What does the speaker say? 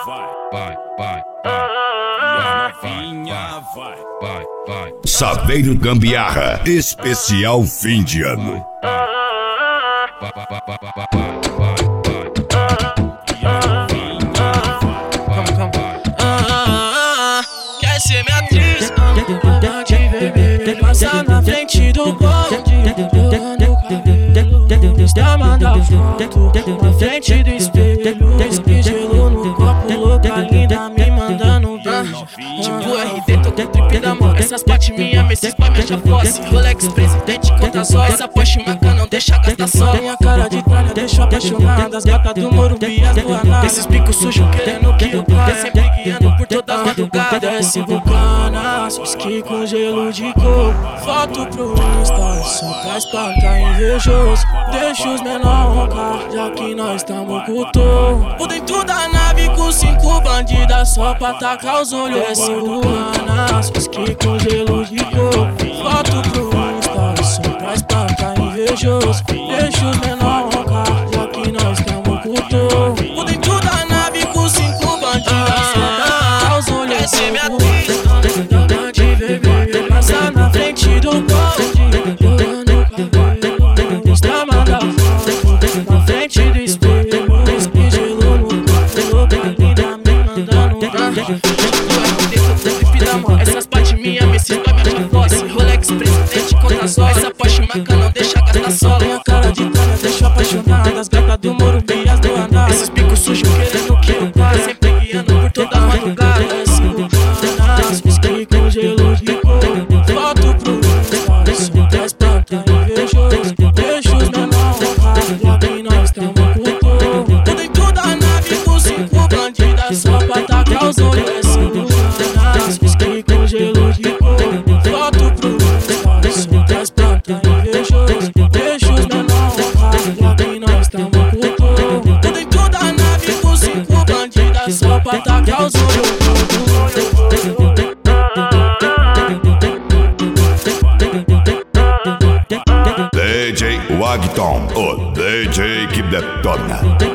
Saveiro Gambiarra, especial fim de ano. Quer ser minha atriz? De bebê, passar na frente do bonde. Está mandando foto na frente do espelho. Whisky gelo no copo, louca linda me mandando um beijo. Tipo RD, tô com trip da mão. Essas partes minha, Messi pra me achar posse. Rolex presidente, conta só. Essa Porsche Macan não deixa gastar só. Tem a cara de tralha, deixa apaixonada. As gatas do Morumbi, as do Aná. Esses picos sujos querendo que eu passe. Sempre guiando por todas as madrugadas. Desce vulcanas, whisky com gelo de coco. Foto pro Insta, só pra espantar invejoso. Deixa os menor roncar, já que nós tamo com o tom. Por dentro da nave com 5 bandidas, só pra tacar os olhos. Desce vulcanas, whisky com gelo de coco. Foto pro Insta, só pra espantar invejoso. Deixa os menor roncar, já que nós tamo com o tom. Por dentro da nave com 5 bandidas, só pra tacar os olhos. Desce minha atriz, de bebê, passar na frente do bonde. Está mandando na frente do espelho. Whisky gelo no copo, louca linda me mandando um beijo. Essas partes minha, Messi pra me achar posse. Rolex presidente, conta só. Essa Porsche Macan não deixa gastar só. Tem a cara de tralha, deixa apaixonada. As gatas do Morumbi, as do Aná. Esses picos sujos querendo que eu passe. Sempre guiando por toda a madrugada. Whisky com gelo de coco. Foto pro Insta, só pra espantar invejoso. Deixa os menor roncar, já que nós tamo com o tom. Por dentro da nave com 5 bandidas, só pra tacar os olhos. Whisky com gelo de coco. Foto pro Insta, só pra espantar invejoso. Deixa os menor roncar, já que nós tamo com o tom. Por dentro da nave com 5 bandidas, só pra tacar os olhos. DJ Wagton, o DJ que detona.